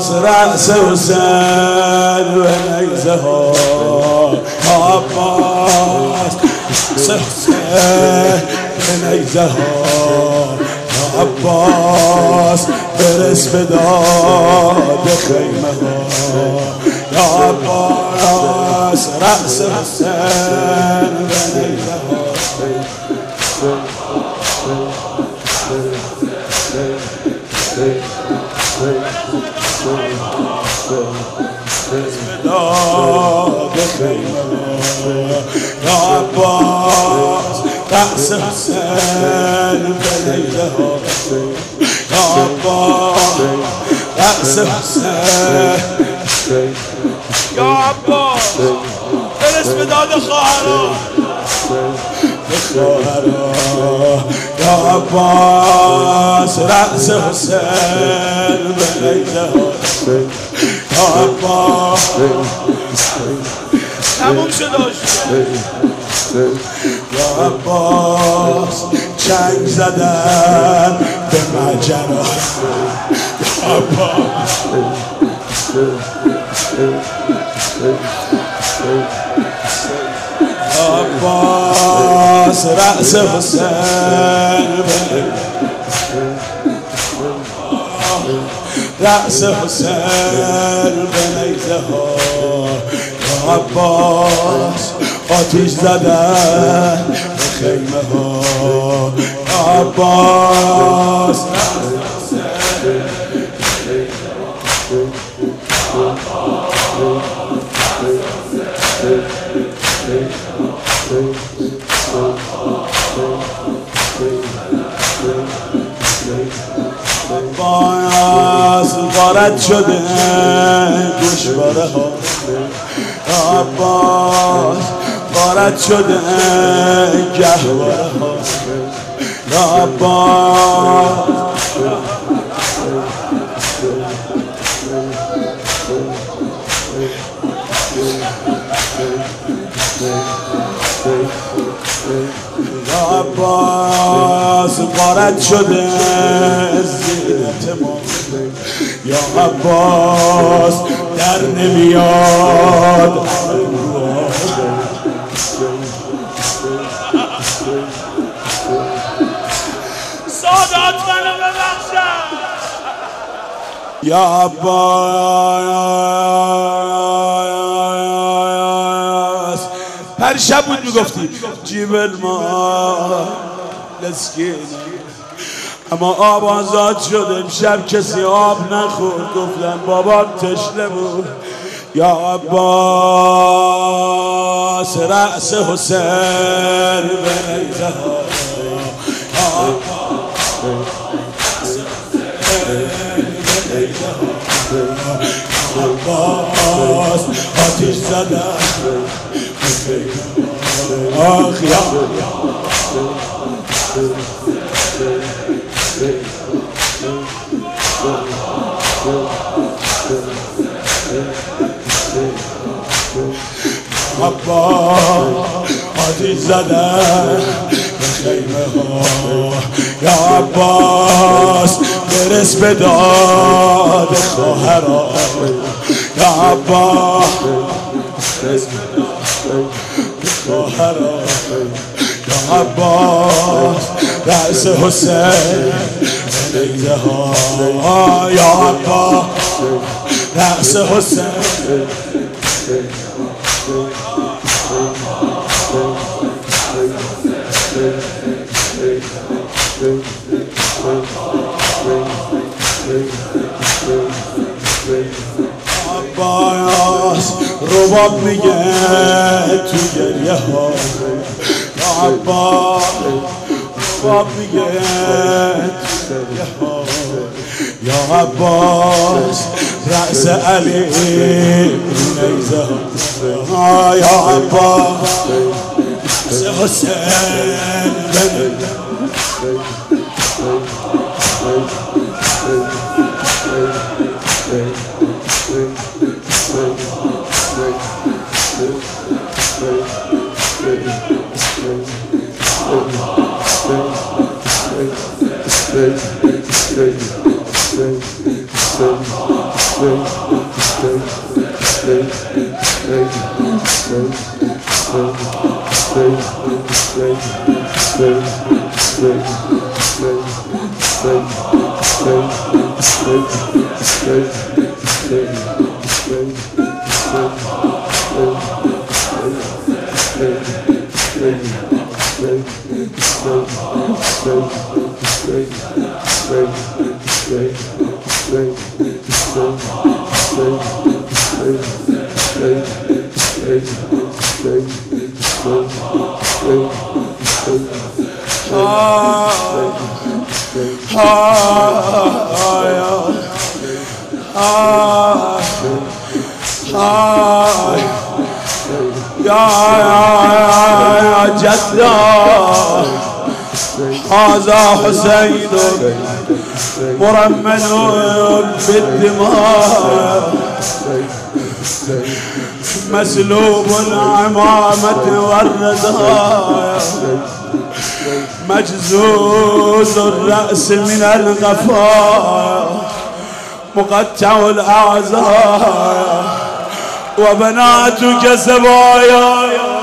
رأس حسین و نیزه ها عباس رأس حسین و نیزه ها عباس برس به داد خیمه ها یا عباس رأس حسین و نیزه ها داد خیمه یا عباس رأس حسین و نیزه ها یا عباس رأس حسین یا عباس برس به داد خواهران یا عباس رأس حسین و نیزه ها یا عباس تموم شد یا عباس چنگ زدن به مجرا یا عباس عباس رأس حسین رأس حسین به نیزه ها یا عباس آتیش زدن به خیمه ها یا عباس عباس غارت شده گوشواره ها یا عباس غارت شده گهواره ها یا عباس یا عباس غارت شده زینت ما یا عباس در نمیاد سادات منو ببخشن یا عباس هر شب بود میگفتی جیب المال لسکینی اما آب آزاد شد امشب کسی آب نخورد گفتن بابام تشنه بود یا عباس رأس حسین به نیزه ها یا عباس آتیش زدن آخ یا عباس آتیش زدن به خیمه ها یا عباس برس به داد خواهران یا عباس برس به داد خواهران یا عباس رأس حسین به نیزه ها یا عباس رأس حسین عباس رباب میگه تو گریه ها یا عباس رباب میگه تو گریه ها یا عباس رأس علی نیزه ها یا عباس رأس حسین يا جدا هذا حسين مرمل بالدماء مسلوب العمامة والرداء مجزوز الرأس من الغفاء مقطع الأعزاء وبناتك زبايا